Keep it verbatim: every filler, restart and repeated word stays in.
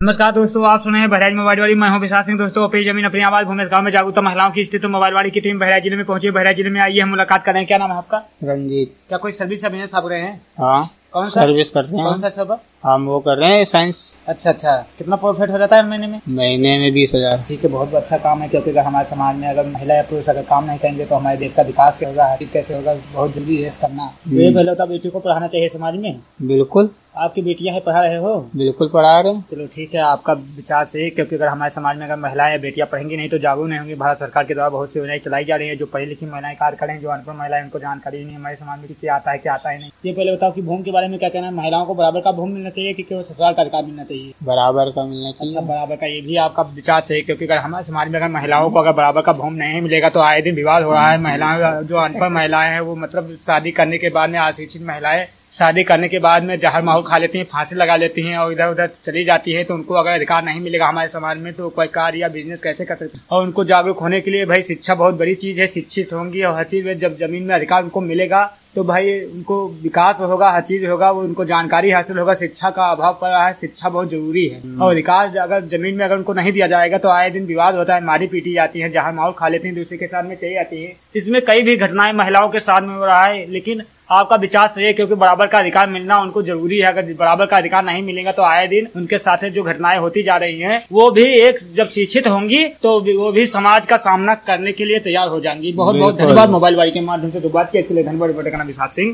नमस्कार दोस्तों, आप सुने हैं बहराइच मोबाइलवाड़ी। मैं हूं विशाल सिंह। दोस्तों, अपनी जमीन अपनी आवाज भूमि गांव में जागरूकता महिलाओं की स्थिति मोबाइलवाड़ी की टीम बहराइच जिले में पहुंची। बहराइच जिले में आइए हम मुलाकात करें। क्या नाम है आपका? रंजीत। क्या कोई सर्विस बिजनेस आप रहे हैं? हाँ, कौन सा सर्विस करते हैं। कौन सा सब? हम वो कर रहे हैं साइंस। अच्छा अच्छा, कितना प्रॉफिट हो जाता है महीने में? महीने में बीस हजार। ठीक है, बहुत अच्छा काम है, क्योंकि अगर हमारे समाज में अगर महिला या पुरुष अगर काम नहीं करेंगे तो हमारे देश का विकास क्या होगा, हर कैसे होगा, बहुत जरूरी है करना। तो ये पहले होता बेटी को पढ़ाना चाहिए समाज में। बिल्कुल। आपकी बेटियां है, पढ़ा रहे हो? बिल्कुल पढ़ा रहे हैं। चलो ठीक है, आपका विचार से, क्योंकि अगर हमारे समाज में अगर महिलाएं या बेटियां पढ़ेंगी नहीं तो जागरूक नहीं होंगी। भारत सरकार के द्वारा बहुत सी योजनाएं चलाई जा रही है। जो पढ़ी लिखी महिलाएं कार्य करें, जो अनपढ़ महिलाएं उनको जानकारी नहीं हमारे समाज में कि क्या आता है क्या आता है नहीं। ये पहले बताओ कि भूमि के बारे में क्या कहना है? महिलाओं को बराबर का भूमि मिलना चाहिए कि केवल ससुराल का अधिकार मिलना चाहिए? बराबर का मिलना चाहिए। अच्छा, बराबर का, ये भी आपका विचार सही, क्योंकि अगर हमारे समाज में अगर महिलाओं को अगर बराबर का भूमि नहीं मिलेगा तो आए दिन विवाद हो रहा है। महिलाएं जो अनपढ़ महिलाएं हैं वो मतलब शादी करने के बाद में, अशिक्षित महिलाएं शादी करने के बाद में जहर माहौल खा लेती हैं, फांसी लगा लेती हैं और इधर उधर चली जाती है। तो उनको अगर अधिकार नहीं मिलेगा हमारे समाज में तो कोई कार्य या बिजनेस कैसे कर सकते हैं? और उनको जागरूक होने के लिए भाई शिक्षा बहुत बड़ी चीज है। शिक्षित होंगी और हर चीज में जब जमीन में अधिकार उनको मिलेगा तो भाई उनको विकास होगा, हर चीज होगा, वो उनको जानकारी हासिल होगा। शिक्षा का अभाव पड़ रहा है, शिक्षा बहुत जरूरी है। और अधिकार अगर जमीन में अगर उनको नहीं दिया जाएगा तो आए दिन विवाद होता है, मारी पीटी जाती है, जहाँ माहौल खा लेती है, दूसरे के साथ में चली जाती है। इसमें कई भी घटनाएं महिलाओं के साथ में हो रहा है, लेकिन आपका विचार सही है, क्योंकि बराबर का अधिकार मिलना उनको जरूरी है। अगर बराबर का अधिकार नहीं मिलेगा तो आए दिन उनके साथ जो घटनाएं होती जा रही हैं वो भी एक जब शिक्षित होंगी तो वो भी समाज का सामना करने के लिए तैयार हो जाएंगी। बहुत बहुत धन्यवाद मोबाइल वाली के माध्यम से जो बात की, इसके लिए धन्यवाद। रिपोर्टर का नाम विशाल सिंह।